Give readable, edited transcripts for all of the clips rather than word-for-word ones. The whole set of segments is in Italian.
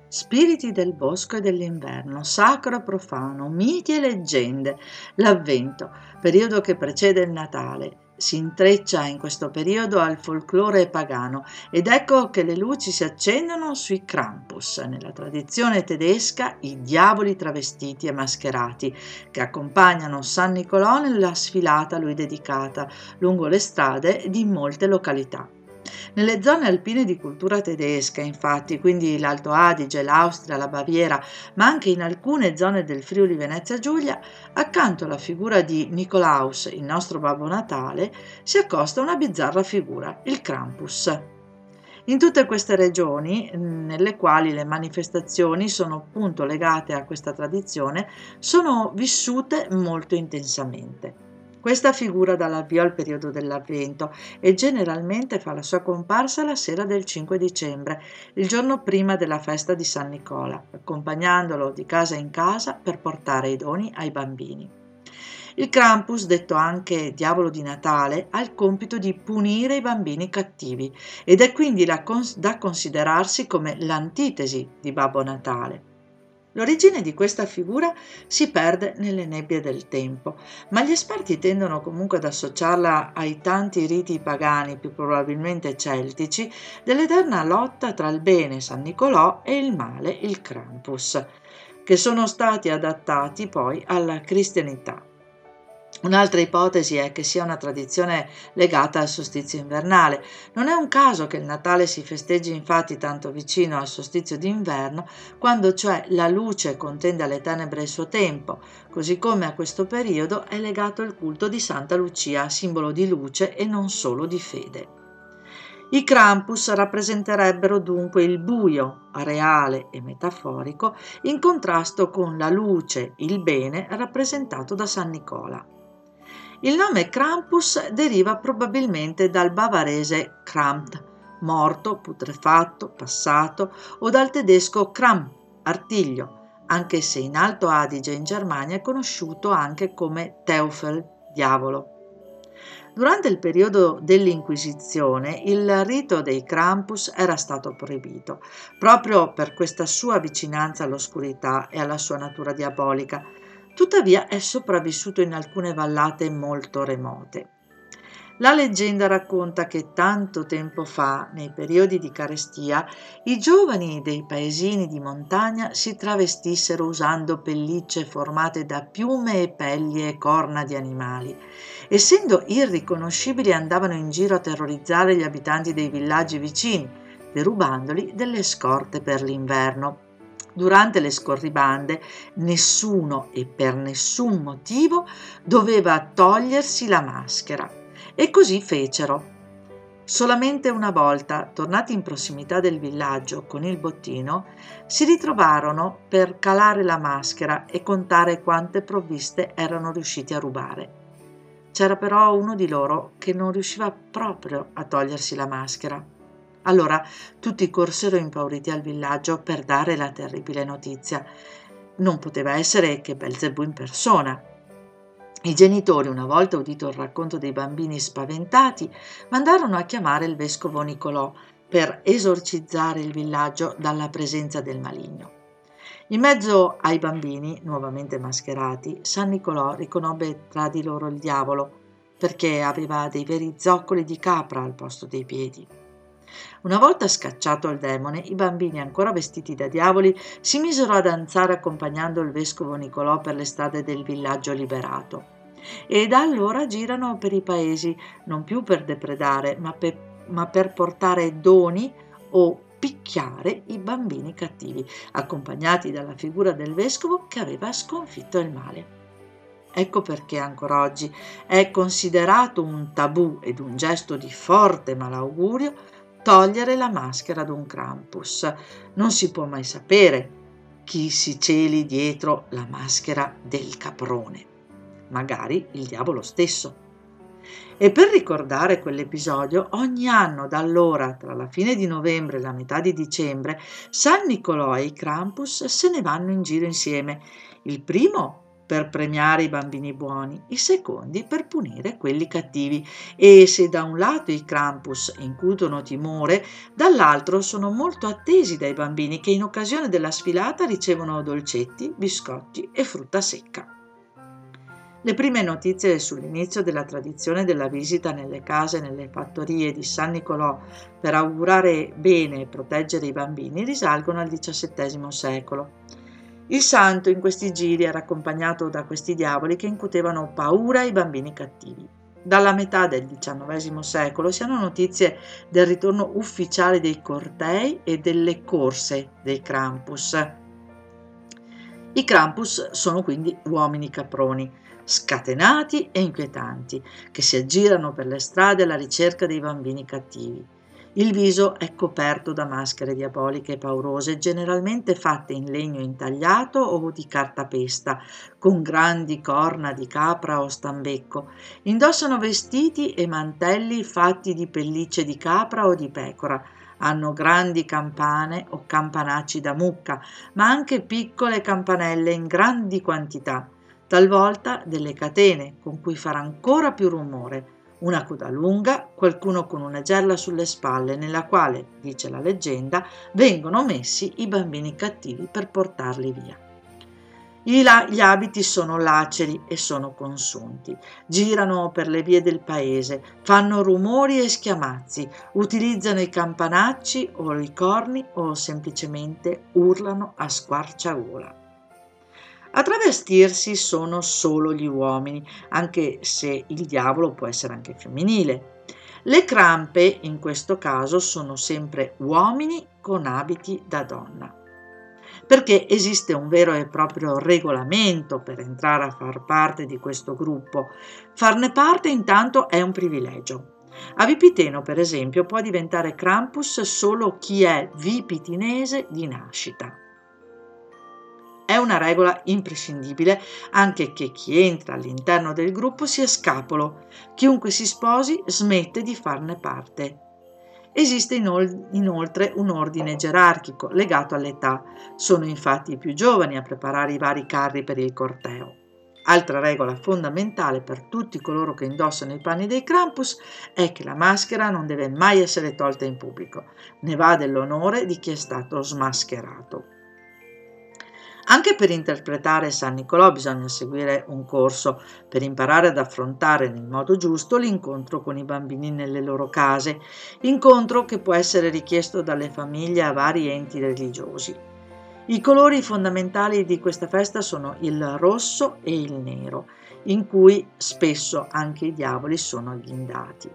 Spiriti del bosco e dell'inverno, sacro e profano, miti e leggende, l'Avvento, periodo che precede il Natale, si intreccia in questo periodo al folklore pagano ed ecco che le luci si accendono sui Krampus, nella tradizione tedesca i diavoli travestiti e mascherati che accompagnano San Nicolò nella sfilata a lui dedicata lungo le strade di molte località. Nelle zone alpine di cultura tedesca, infatti, quindi l'Alto Adige, l'Austria, la Baviera, ma anche in alcune zone del Friuli Venezia Giulia, accanto alla figura di Nikolaus, il nostro Babbo Natale, si accosta una bizzarra figura, il Krampus. In tutte queste regioni, nelle quali le manifestazioni sono appunto legate a questa tradizione, sono vissute molto intensamente. Questa figura dà l'avvio al periodo dell'Avvento e generalmente fa la sua comparsa la sera del 5 dicembre, il giorno prima della festa di San Nicola, accompagnandolo di casa in casa per portare i doni ai bambini. Il Krampus, detto anche diavolo di Natale, ha il compito di punire i bambini cattivi ed è quindi da considerarsi come l'antitesi di Babbo Natale. L'origine di questa figura si perde nelle nebbie del tempo, ma gli esperti tendono comunque ad associarla ai tanti riti pagani, più probabilmente celtici, dell'eterna lotta tra il bene San Nicolò e il male il Krampus, che sono stati adattati poi alla cristianità. Un'altra ipotesi è che sia una tradizione legata al solstizio invernale. Non è un caso che il Natale si festeggi infatti tanto vicino al solstizio d'inverno, quando cioè la luce contende alle tenebre il suo tempo, così come a questo periodo è legato il culto di Santa Lucia, simbolo di luce e non solo di fede. I Krampus rappresenterebbero dunque il buio, reale e metaforico, in contrasto con la luce, il bene, rappresentato da San Nicola. Il nome Krampus deriva probabilmente dal bavarese Kramt, morto, putrefatto, passato, o dal tedesco Kram, artiglio, anche se in Alto Adige in Germania è conosciuto anche come Teufel, diavolo. Durante il periodo dell'Inquisizione il rito dei Krampus era stato proibito, proprio per questa sua vicinanza all'oscurità e alla sua natura diabolica. Tuttavia è sopravvissuto in alcune vallate molto remote. La leggenda racconta che tanto tempo fa, nei periodi di carestia, i giovani dei paesini di montagna si travestissero usando pellicce formate da piume e pelli e corna di animali. Essendo irriconoscibili andavano in giro a terrorizzare gli abitanti dei villaggi vicini, derubandoli delle scorte per l'inverno. Durante le scorribande nessuno e per nessun motivo doveva togliersi la maschera e così fecero. Solamente una volta, tornati in prossimità del villaggio con il bottino, si ritrovarono per calare la maschera e contare quante provviste erano riusciti a rubare. C'era però uno di loro che non riusciva proprio a togliersi la maschera. Allora tutti corsero impauriti al villaggio per dare la terribile notizia. Non poteva essere che Belzebù in persona. I genitori, una volta udito il racconto dei bambini spaventati, mandarono a chiamare il vescovo Nicolò per esorcizzare il villaggio dalla presenza del maligno. In mezzo ai bambini, nuovamente mascherati, San Nicolò riconobbe tra di loro il diavolo, perché aveva dei veri zoccoli di capra al posto dei piedi. Una volta scacciato il demone, i bambini, ancora vestiti da diavoli, si misero a danzare accompagnando il vescovo Nicolò per le strade del villaggio liberato. E da allora girano per i paesi non più per depredare, ma per portare doni o picchiare i bambini cattivi, accompagnati dalla figura del vescovo che aveva sconfitto il male. Ecco perché ancora oggi è considerato un tabù ed un gesto di forte malaugurio togliere la maschera ad un Krampus. Non si può mai sapere chi si celi dietro la maschera del caprone, magari il diavolo stesso. E per ricordare quell'episodio, ogni anno da allora, tra la fine di novembre e la metà di dicembre, San Nicolò e i Krampus se ne vanno in giro insieme. Il primo per premiare i bambini buoni, i secondi per punire quelli cattivi. E se da un lato i Krampus incutono timore, dall'altro sono molto attesi dai bambini che in occasione della sfilata ricevono dolcetti, biscotti e frutta secca. Le prime notizie sull'inizio della tradizione della visita nelle case e nelle fattorie di San Nicolò per augurare bene e proteggere i bambini risalgono al XVII secolo. Il santo in questi giri era accompagnato da questi diavoli che incutevano paura ai bambini cattivi. Dalla metà del XIX secolo si hanno notizie del ritorno ufficiale dei cortei e delle corse dei Krampus. I Krampus sono quindi uomini caproni, scatenati e inquietanti, che si aggirano per le strade alla ricerca dei bambini cattivi. Il viso è coperto da maschere diaboliche e paurose, generalmente fatte in legno intagliato o di cartapesta, con grandi corna di capra o stambecco. Indossano vestiti e mantelli fatti di pellicce di capra o di pecora. Hanno grandi campane o campanacci da mucca, ma anche piccole campanelle in grandi quantità, talvolta delle catene con cui fare ancora più rumore, una coda lunga, qualcuno con una gerla sulle spalle nella quale, dice la leggenda, vengono messi i bambini cattivi per portarli via. Gli abiti sono laceri e sono consunti, girano per le vie del paese, fanno rumori e schiamazzi, utilizzano i campanacci o i corni o semplicemente urlano a squarciagola. A travestirsi sono solo gli uomini, anche se il diavolo può essere anche femminile. Le crampe, in questo caso, sono sempre uomini con abiti da donna, perché esiste un vero e proprio regolamento per entrare a far parte di questo gruppo. Farne parte intanto è un privilegio. A Vipiteno, per esempio, può diventare Krampus solo chi è vipitinese di nascita. È una regola imprescindibile anche che chi entra all'interno del gruppo sia scapolo. Chiunque si sposi smette di farne parte. Esiste inoltre un ordine gerarchico legato all'età. Sono infatti i più giovani a preparare i vari carri per il corteo. Altra regola fondamentale per tutti coloro che indossano i panni dei Krampus è che la maschera non deve mai essere tolta in pubblico. Ne va dell'onore di chi è stato smascherato. Anche per interpretare San Nicolò bisogna seguire un corso per imparare ad affrontare nel modo giusto l'incontro con i bambini nelle loro case, incontro che può essere richiesto dalle famiglie a vari enti religiosi. I colori fondamentali di questa festa sono il rosso e il nero, in cui spesso anche i diavoli sono agghindati.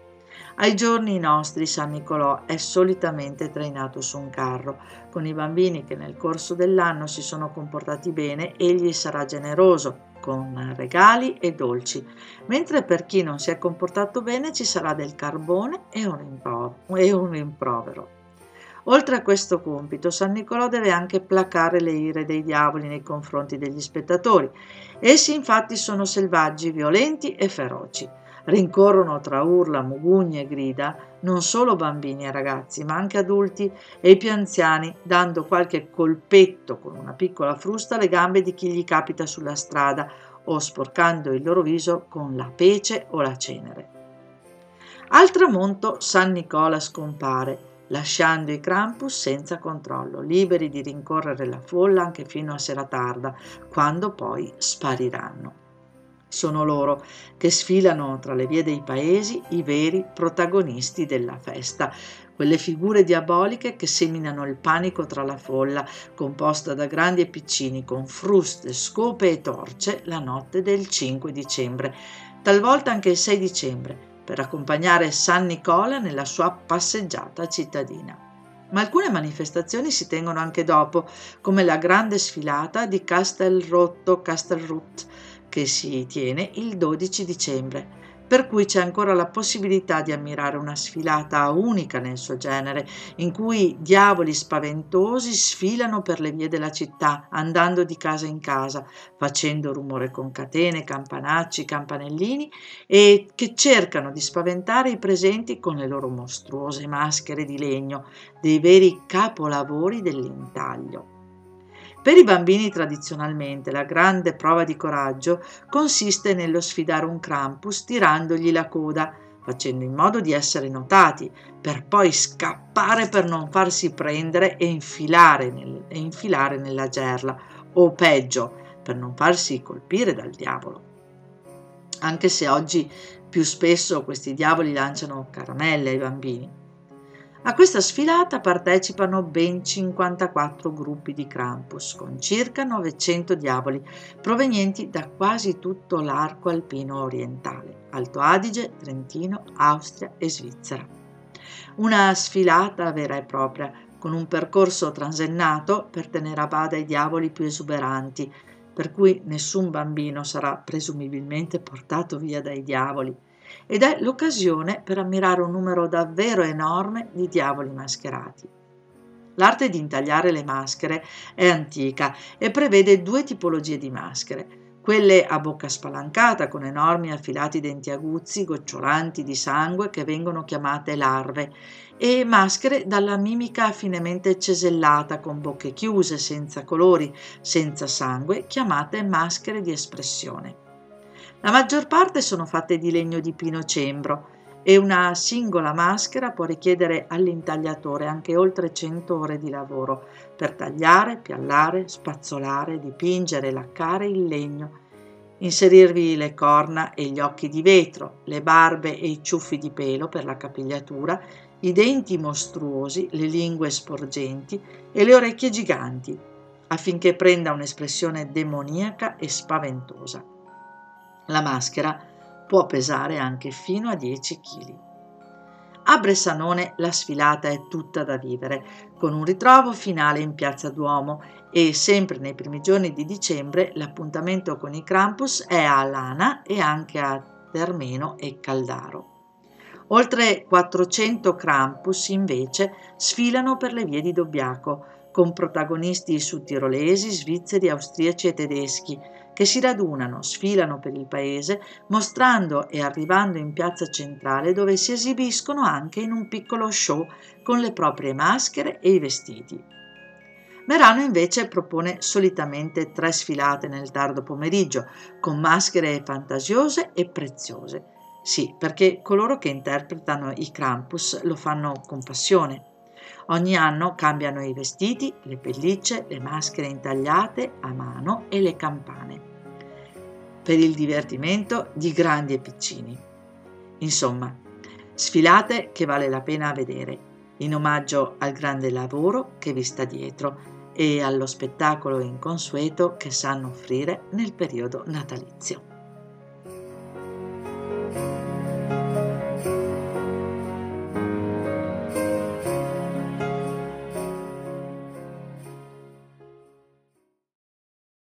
Ai giorni nostri San Nicolò è solitamente trainato su un carro. Con i bambini che nel corso dell'anno si sono comportati bene, egli sarà generoso, con regali e dolci, mentre per chi non si è comportato bene ci sarà del carbone e un rimprovero. Oltre a questo compito, San Nicolò deve anche placare le ire dei diavoli nei confronti degli spettatori. Essi infatti sono selvaggi, violenti e feroci. Rincorrono tra urla, mugugne e grida non solo bambini e ragazzi, ma anche adulti e i più anziani, dando qualche colpetto con una piccola frusta alle gambe di chi gli capita sulla strada o sporcando il loro viso con la pece o la cenere. Al tramonto San Nicola scompare, lasciando i Krampus senza controllo, liberi di rincorrere la folla anche fino a sera tarda, quando poi spariranno. Sono loro che sfilano tra le vie dei paesi i veri protagonisti della festa, quelle figure diaboliche che seminano il panico tra la folla, composta da grandi e piccini, con fruste, scope e torce, la notte del 5 dicembre, talvolta anche il 6 dicembre, per accompagnare San Nicola nella sua passeggiata cittadina. Ma alcune manifestazioni si tengono anche dopo, come la grande sfilata di Castelrot, che si tiene il 12 dicembre, per cui c'è ancora la possibilità di ammirare una sfilata unica nel suo genere, in cui diavoli spaventosi sfilano per le vie della città, andando di casa in casa, facendo rumore con catene, campanacci, campanellini, e che cercano di spaventare i presenti con le loro mostruose maschere di legno, dei veri capolavori dell'intaglio. Per i bambini tradizionalmente la grande prova di coraggio consiste nello sfidare un Krampus tirandogli la coda, facendo in modo di essere notati, per poi scappare per non farsi prendere e infilare nella gerla, o peggio, per non farsi colpire dal diavolo. Anche se oggi più spesso questi diavoli lanciano caramelle ai bambini. A questa sfilata partecipano ben 54 gruppi di Krampus, con circa 900 diavoli provenienti da quasi tutto l'arco alpino orientale, Alto Adige, Trentino, Austria e Svizzera. Una sfilata vera e propria, con un percorso transennato per tenere a bada i diavoli più esuberanti, per cui nessun bambino sarà presumibilmente portato via dai diavoli, ed è l'occasione per ammirare un numero davvero enorme di diavoli mascherati. L'arte di intagliare le maschere è antica e prevede due tipologie di maschere: quelle a bocca spalancata con enormi affilati denti aguzzi gocciolanti di sangue che vengono chiamate larve, e maschere dalla mimica finemente cesellata con bocche chiuse, senza colori, senza sangue, chiamate maschere di espressione. La maggior parte sono fatte di legno di pino cembro e una singola maschera può richiedere all'intagliatore anche oltre 100 ore di lavoro per tagliare, piallare, spazzolare, dipingere, laccare il legno, inserirvi le corna e gli occhi di vetro, le barbe e i ciuffi di pelo per la capigliatura, i denti mostruosi, le lingue sporgenti e le orecchie giganti, affinché prenda un'espressione demoniaca e spaventosa. La maschera può pesare anche fino a 10 kg. A Bressanone la sfilata è tutta da vivere, con un ritrovo finale in Piazza Duomo, e sempre nei primi giorni di dicembre l'appuntamento con i Krampus è a Lana e anche a Termeno e Caldaro. Oltre 400 Krampus invece sfilano per le vie di Dobbiaco, con protagonisti sudtirolesi, svizzeri, austriaci e tedeschi, che si radunano, sfilano per il paese, mostrando e arrivando in piazza centrale, dove si esibiscono anche in un piccolo show con le proprie maschere e i vestiti. Merano invece propone solitamente 3 sfilate nel tardo pomeriggio, con maschere fantasiose e preziose. Sì, perché coloro che interpretano i Krampus lo fanno con passione. Ogni anno cambiano i vestiti, le pellicce, le maschere intagliate a mano e le campane, per il divertimento di grandi e piccini. Insomma, sfilate che vale la pena vedere, in omaggio al grande lavoro che vi sta dietro e allo spettacolo inconsueto che sanno offrire nel periodo natalizio.